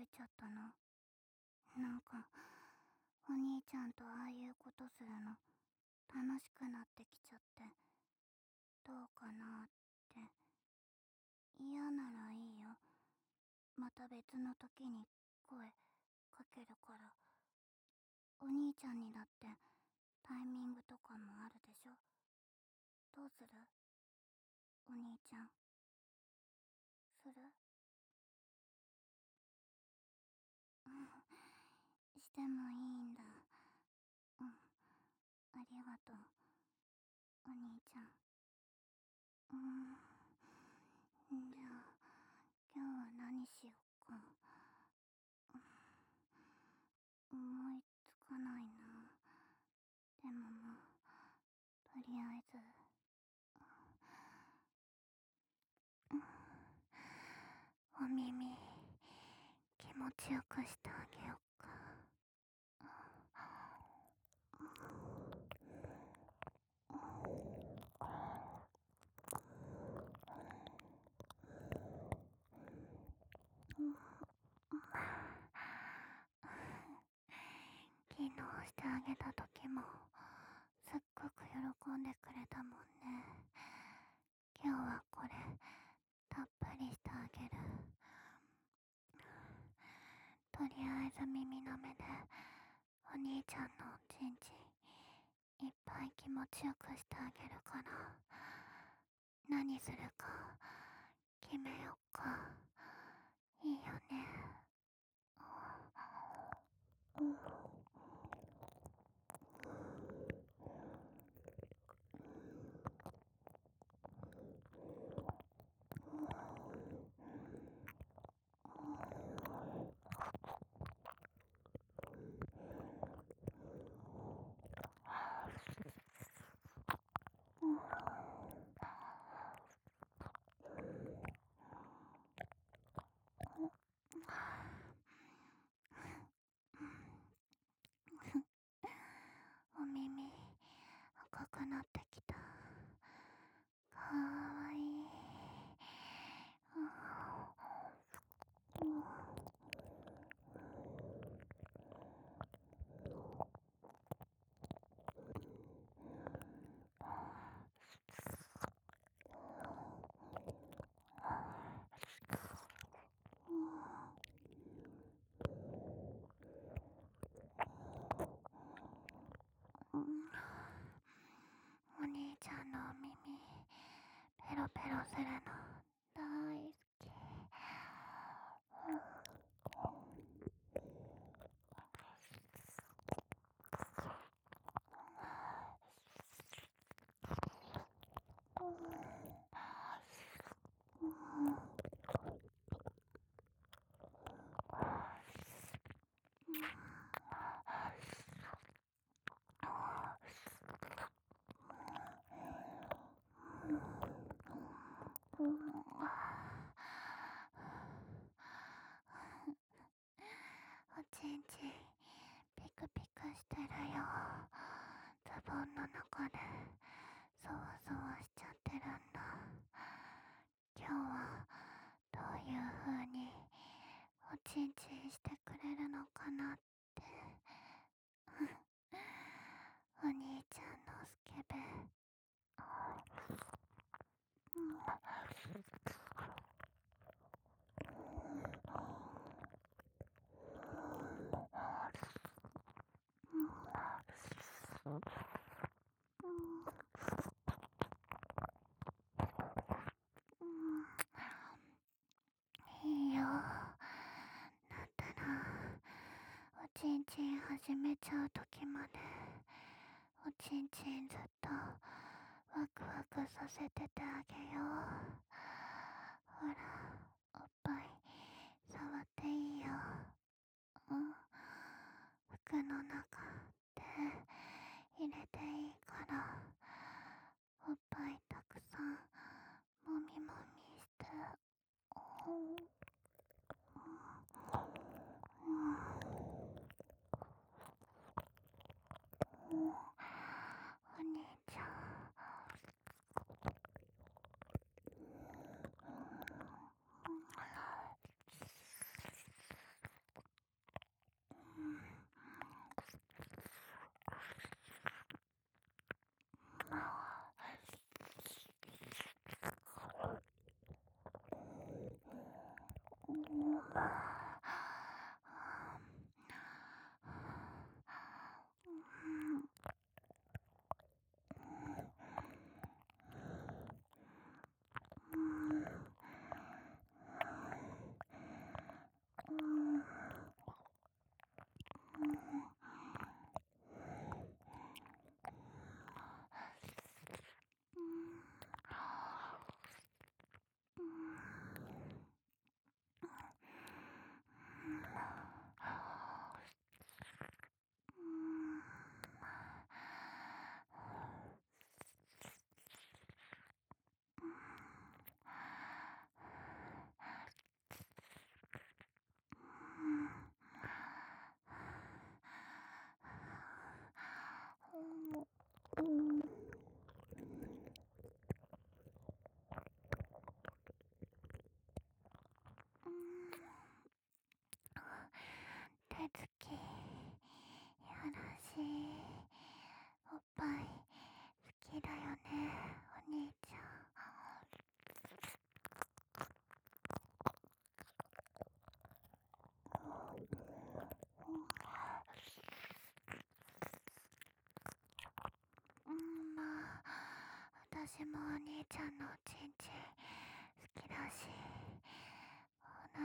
いちゃったの？なんか、お兄ちゃんとああいうことするの楽しくなってきちゃって、どうかなって。嫌ならいいよ。また別の時に声かけるから。お兄ちゃんにだってタイミングとかもあるでしょ。どうする？お兄ちゃん。する？うん、してもいいんだ。うん、ありがとう、お兄ちゃん。じゃあ、今日は何しよっか。思いつかないな。でもまあ、とりあえず、お耳、気持ちよくしてあげよっか。昨日してあげた時も、すっごく喜んでくれたもんね。今日はこれ、たっぷりしてあげる。とりあえず耳の目で、お兄ちゃんのちんちん、いっぱい気持ちよくしてあげるから、何するか、決めよっか。いいよね。お耳、赤くなってきた。かわいい。お兄ちゃんのお耳、ペロペロするの大好き。おちんちん、ピクピクしてるよ。ズボンの中で、そわそわしちゃってるんだ。今日は、どういう風に、おちんちんしてくれるのかなって。お兄ちゃんのスケベ。いいよ。だったら、おちんちん始めちゃう時まで、おちんちんずっと、ワクワクさせててあげよう。ほら、おっぱい、触っていいよ。うん。服の中、手、入れていいから、おっぱいたくさん、もみもみして。お兄ちゃん。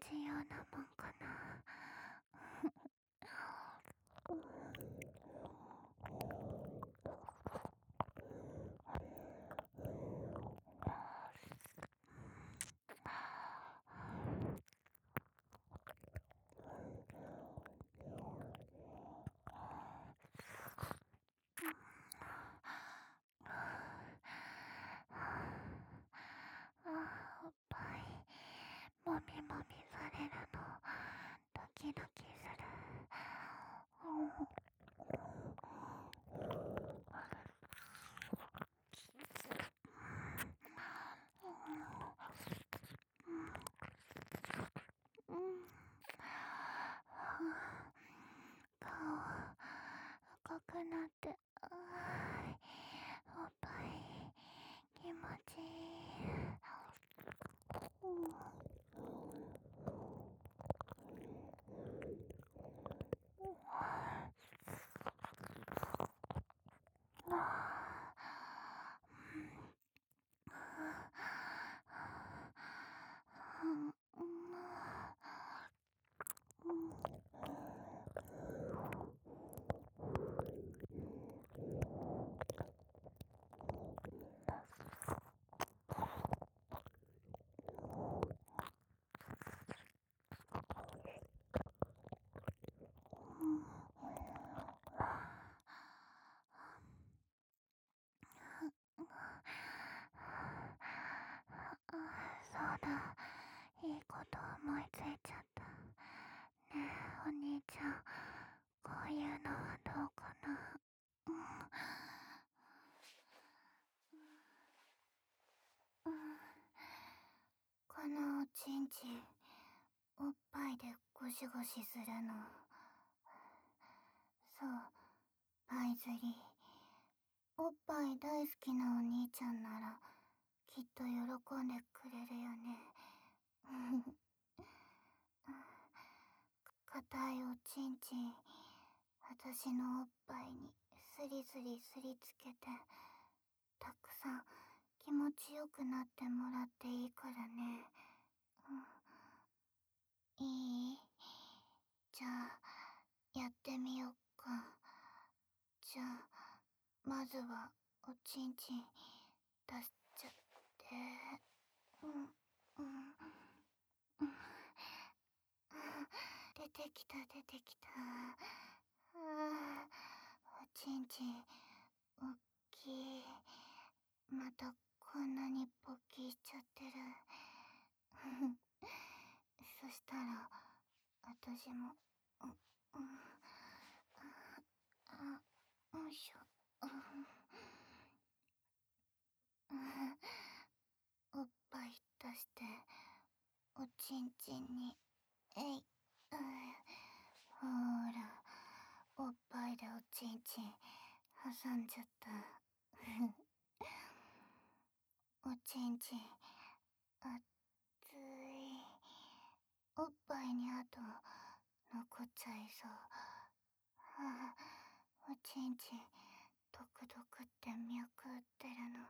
じようなもんかな。おっぱいもみもみされるのドキドキする。顔赤くなって、おっぱい気持ちいい。そうだ、いいこと思いついちゃった。ねえお兄ちゃん、こういうのはどうかな。このおちんちん、おっぱいでゴシゴシするの。そう、パイズリー。おっぱい大好きなお兄ちゃんなら、きっと喜んでくれるよね。硬いおちんちん、私のおっぱいにスリスリすりつけて、たくさん気持ちよくなってもらっていいからね。いい？じゃあ、やってみよっか。じゃあ、まずはおちんちん出しちゃって。出てきた出てきた。おちんちんおっきい。またこんなに勃起しちゃってる。そしたら私もよいしょ。おっぱい出しておちんちんにほら、おっぱいでおちんちん挟んじゃった。おちんちんあっつい。おっぱいにあと残っちゃいそう。おちんちんドクドクって脈打ってるの、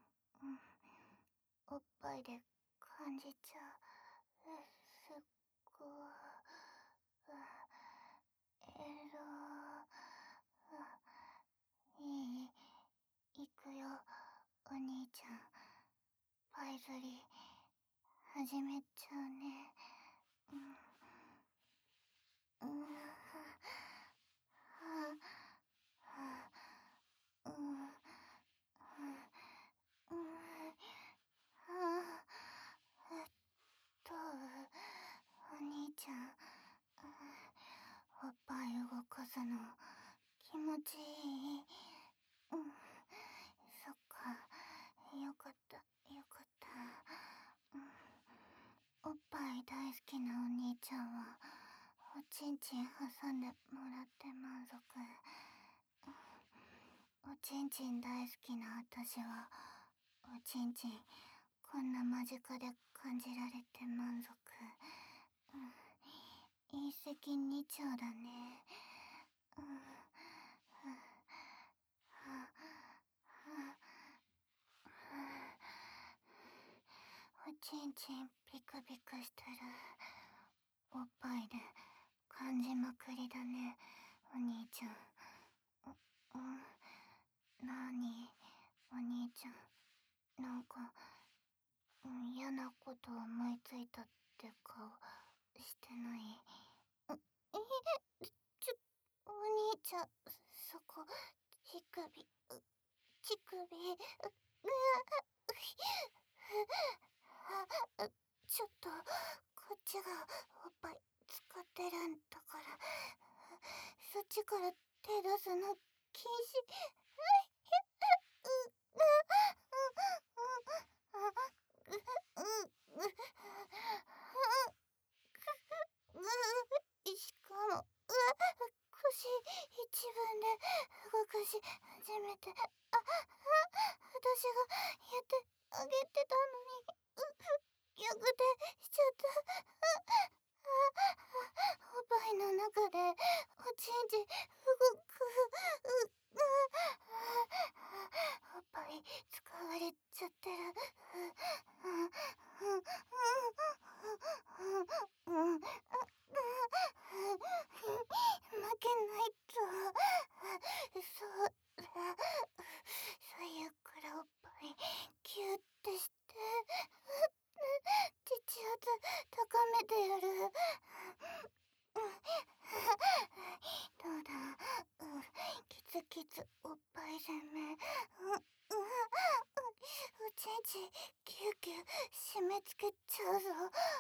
おっぱいで感じちゃう。すっごいいくよ、お兄ちゃん。パイズリー始めちゃうね。お兄ちゃん、おっぱい動かすの気持ちいい？そっか、よかったよかった。おっぱい大好きなお兄ちゃんはおちんちん挟んでもらって満足。おちんちん大好きな私はおちんちんこんな間近で感じられて満足。一石二鳥だね。おちんちんピクピクしてる。 じまくりだね、お兄ちゃん。なに、お兄ちゃん。なんか、嫌なこと思いついたって顔してない？ちょ、お兄ちゃん、そこ、乳首、乳首、ちょっと、こっちがおっぱい使ってるんだから、そっちから手出すの禁止。しかも、腰一分で動かし始めて、私がやってあげてたのに、逆転しちゃった。おっぱいの中でおちんちん動く。おっぱい使われちゃってる。負けないと。そうだ。左右からおっぱいキュッてして、父圧高めてやる。どうだ、キツキツおっぱい攻め。おちんちんキューキュー締め付けちゃうぞ。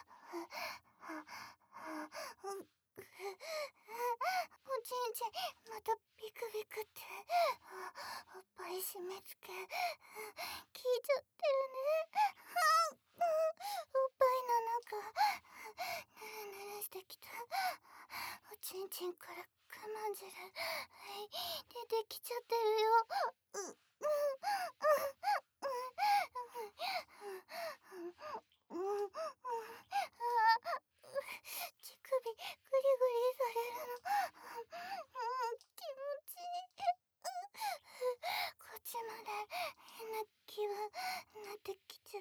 おちんちんまたビクビクって。おっぱい締め付け効いちゃってるね。おっぱいの中ぬるぬるしてきた。おちんちんからクマン汁出てきちゃってるよ。乳首グリグリされるの。気持ちいい。こっちまで変な気分なってきちゃった。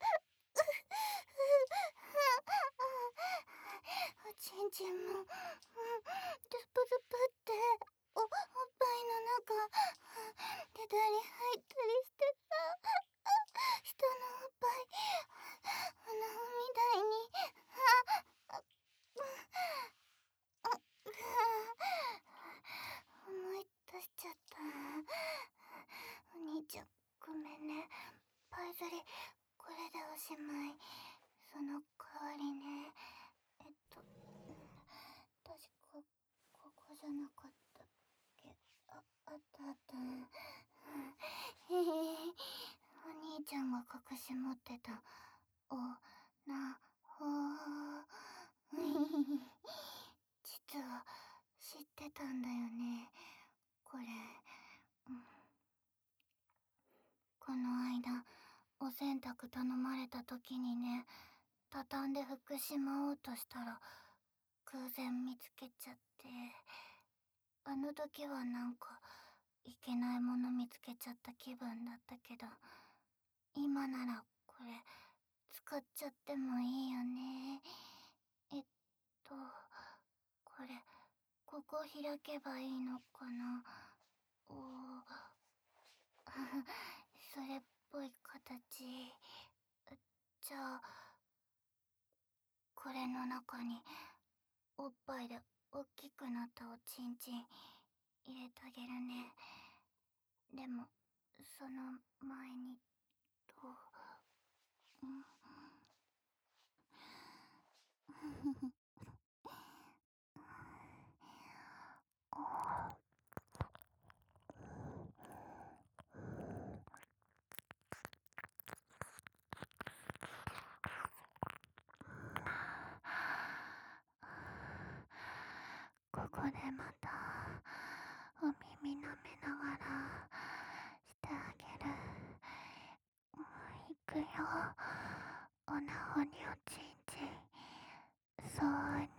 おちんちんも、ズプズプっておっぱいの中出たり入ったりしてさ、下のおっぱい海みたいに思い出しちゃった。お兄ちゃんごめんね。パイ釣りこれでおしまい。その代わりね、確かここじゃなかったっけ。あったあった。へへお兄ちゃんが隠し持ってたおなほ実は知ってたんだよね、これ。この間お洗濯頼まれた時にね、畳んで拭くしまおうとしたら偶然見つけちゃって、あの時はなんかいけないもの見つけちゃった気分だったけど、今ならこれ使っちゃってもいいよね。これここ開けばいいのかな。それっぽい形。じゃあこれの中におっぱいでおっきくなったおちんちん入れてあげるね。でもその前にここでまたお耳舐めながらしてあげる。いくよ。おなほにおちんちん挿入。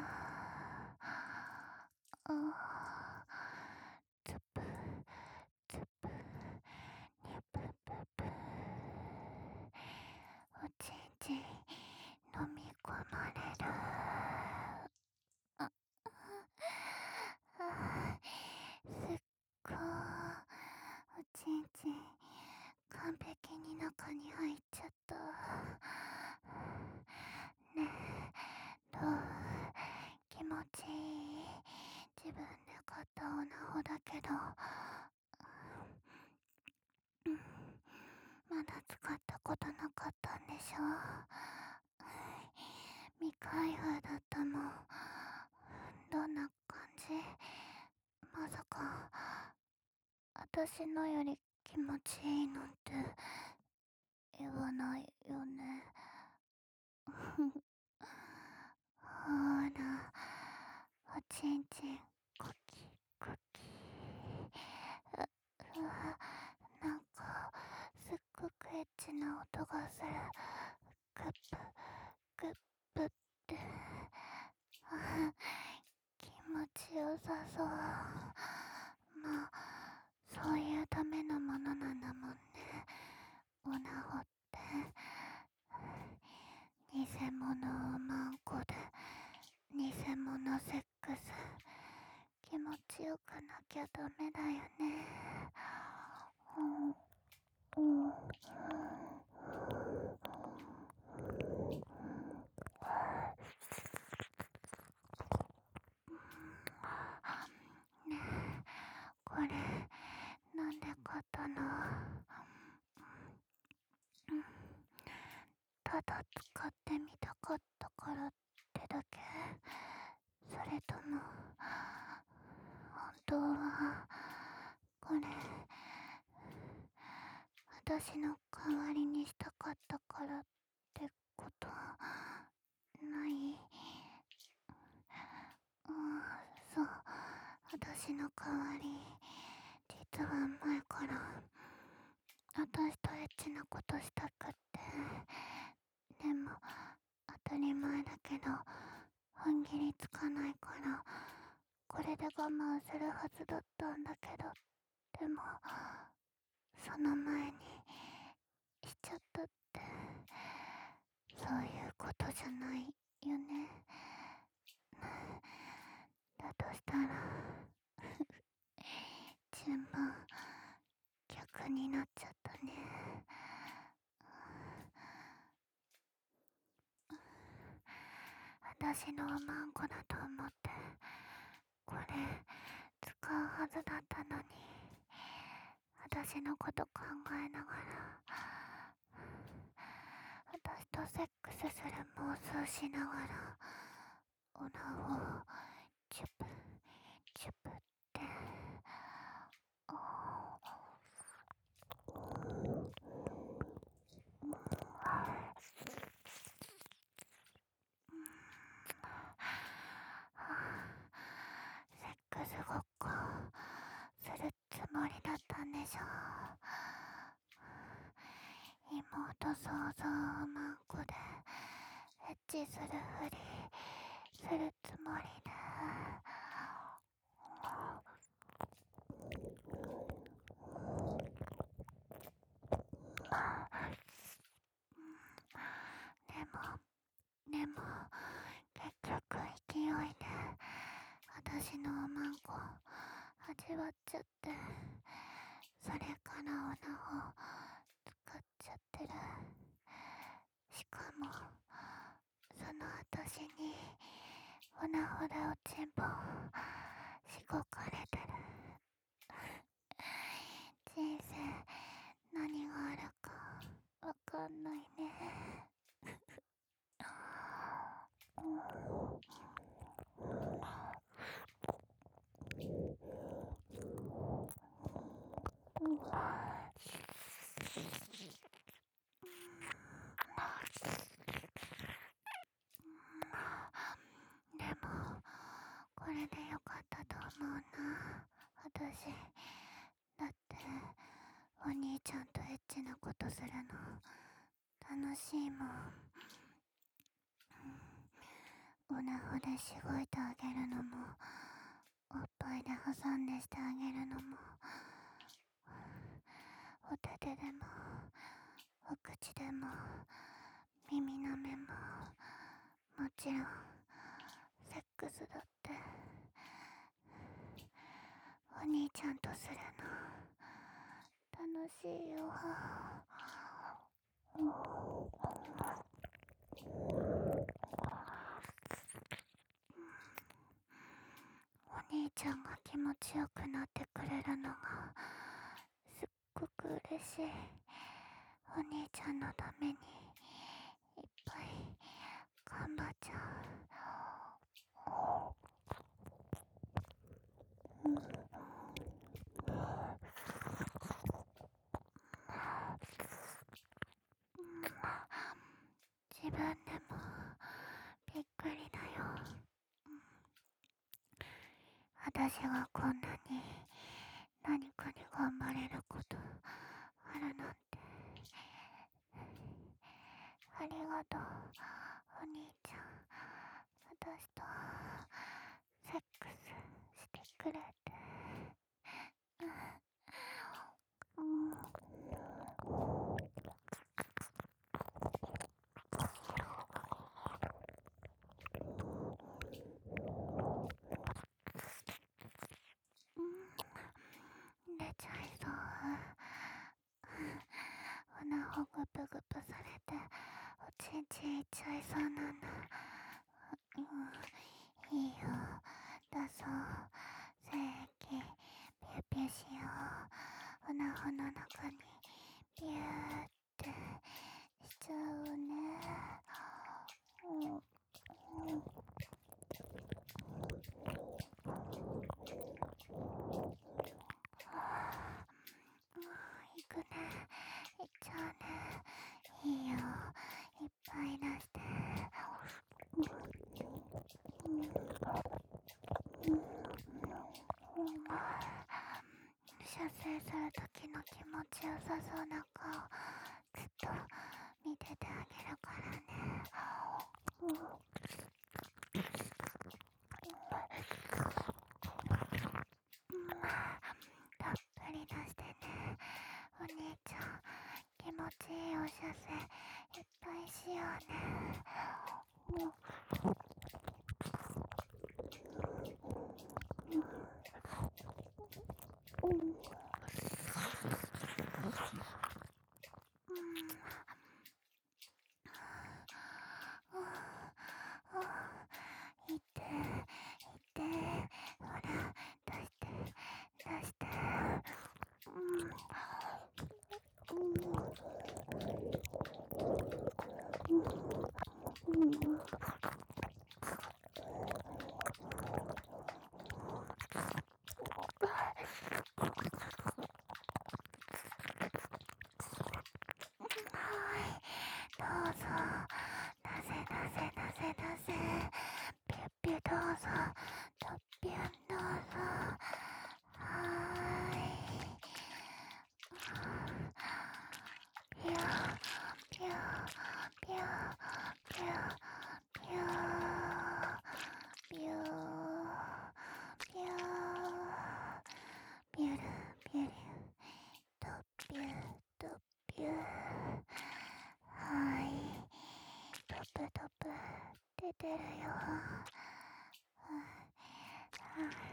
つぷつぷにぷぷぷ。おちんちん飲み込まれる。 けど、まだ使ったことなかったんでしょ。未開封だったの。どんな感じ？まさか私のより気持ちいいなんて言わないよね。ほら、おちんちんコキコキ。なんかすっごくエッチな音がする。グップグップって。気持ちよさそう。まあそういうためのものなんだもんね、オナホって。偽物をマンコで偽物セックス。気持ちよくなきゃダメだよね。ねえ、これなんで買ったの？ただ使ってみたかったからってだけ？それとも本当はこれ私の代わりにしたかったからってことない？そう、私の代わり。実は前から私とエッチなことしたくって。でも当たり前だけど踏ん切りつかないからこれで我慢するはずだったんだけど、でもその前にしちゃったって。そういうことじゃないよね。だとしたら順番逆になっちゃったね。私のマンコだと思ってこれ使うはずだったのに、私のこと考えながら私とセックスする妄想しながらオナをチュプチュプって。セックスごっこするつもりだったんでしょ。妹想像マンコでエッチするふりするつもりで。でも結局勢いで私のマンコ味わっちゃって、それからオナを使っちゃってる。しかもその私にオナホでおちんぽしごかれてる。人生何があるかわかんないね。でもこれでよかったと思うな、私。だってお兄ちゃんとエッチなことするの楽しいもん。オナホでしごいてあげるのもおっぱいで挟んでしてあげるのもお手手でもお口でも耳の目ももちろんセックスだって。お兄ちゃんとするの楽しいよ。お兄ちゃんが気持ちよくなってくれるのがすっごく嬉しい。お兄ちゃんのためにいっぱい頑張っちゃう。自分でもびっくりだよ。私がこんなに何かに頑張れることあるなんて。ありがとう、お兄ちゃん。私とセックスしてくれて。うん。寝ちゃいそう。お腹グプグプされておちんちんいっちゃいそうなんだ。いいよ、出そう。精液ピューピューしよう。おなほの中にピューってしちゃうね。いくね、いっちゃうね。いいよ、いっぱい出して。射精する時の気持ちよさそうな顔ずっと見ててあげるからね。たっぷり出してね、お兄ちゃん。気持ちいいお射精いっぱいしようね。いってほら、出して出して。どうぞ、なぜなぜなぜなぜ、ピュッピュどうぞ、とっぴゅんどうぞ。はーい。ピューピューピューピューピューピューピューピュルピュル、とっぴゅーとっぴゅー。はい、トップトップ出てるよ。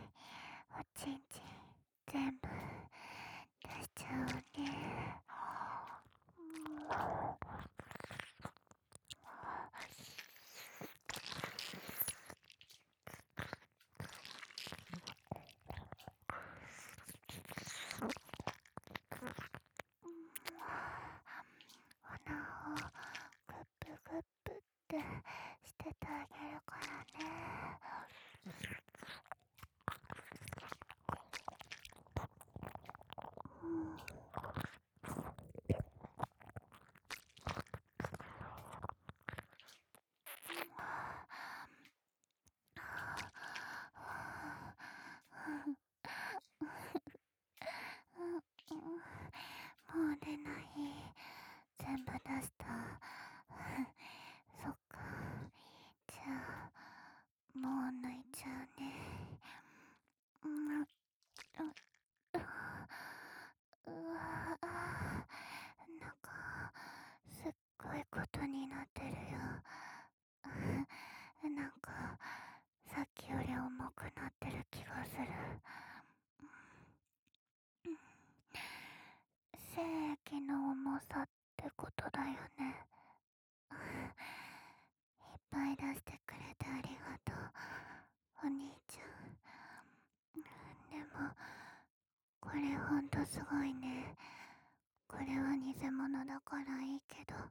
はすごいね。これは偽物だからいいけど、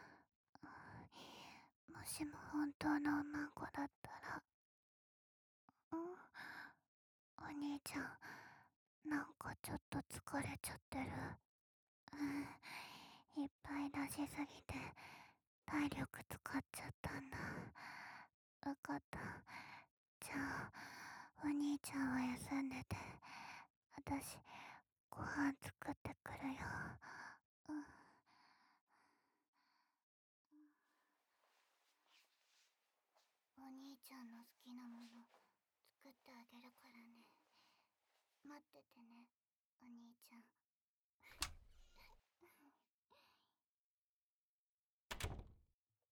もしも本当のおまんこだったら、うん、お兄ちゃん、なんかちょっと疲れちゃってる。いっぱい出しすぎて体力使っちゃったんだ。わかった。じゃあ、お兄ちゃんは休んでて、私、ご飯作ってくるよ。うん。お兄ちゃんの好きなもの作ってあげるからね。待っててね。